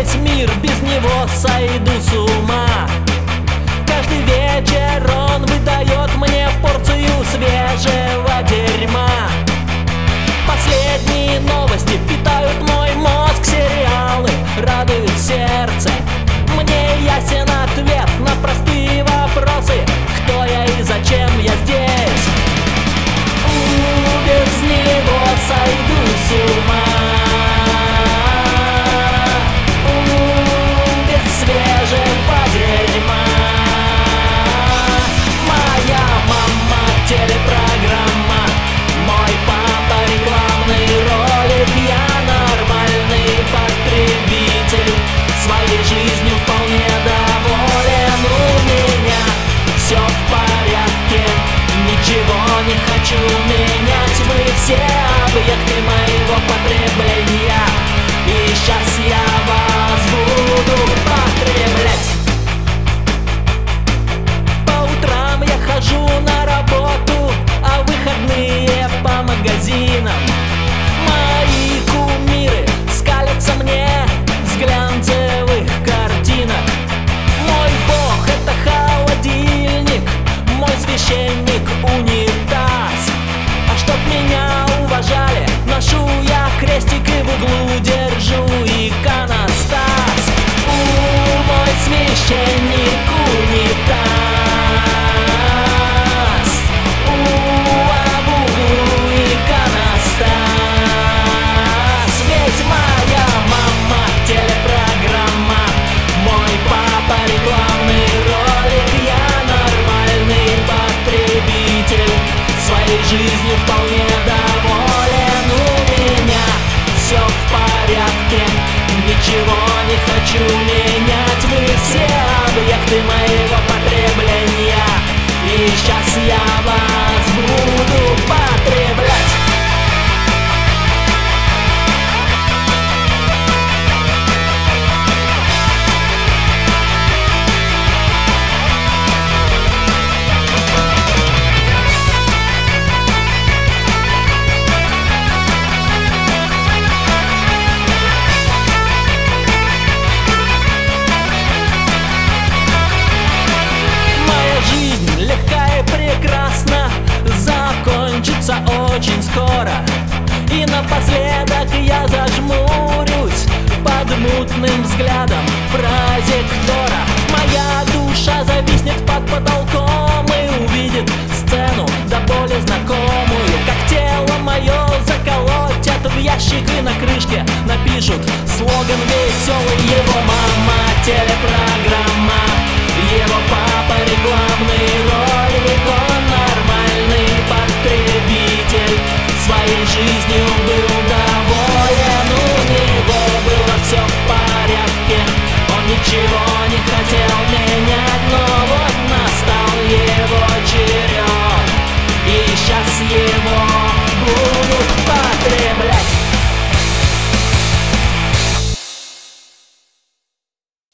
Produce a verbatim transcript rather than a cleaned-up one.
весь мир, без него сойду с ума. Каждый вечер он выдает мне порцию свежего дерьма. Последние новости питают мой мозг, сериалы радуют сердце. Мне ясен ответ на простые вопросы: кто я и зачем я здесь? У, без него сойду с ума. У, без свежего дерьма. Моя мама телепрограмма, мой папа рекламный ролик. Я нормальный потребитель, своей жизнью вполне доволен. У меня все в порядке, ничего не хочу менять. Мы все объекты моего потребления, и сейчас я вас буду потреблять. По утрам я хожу на работу, а выходные по магазинам. Мои кумиры скалятся мне с глянцевых картинок. Мой бог — это холодильник, мой священник — унитаз. А чтоб меня уважали, ношу я крестик и в углу держу иконостас. У, мой священник — унитаз. У, а в углу иконостас. Ведь моя мама телепрограмма, мой папа рекламный ролик. Я нормальный потребитель, своей жизнью вполне доволен. У меня все в порядке, ничего не хочу менять. Мы все объекты моего потребления, и сейчас я вас буду потреблять. Прекрасно закончится очень скоро. И напоследок я зажмурюсь под мутным взглядом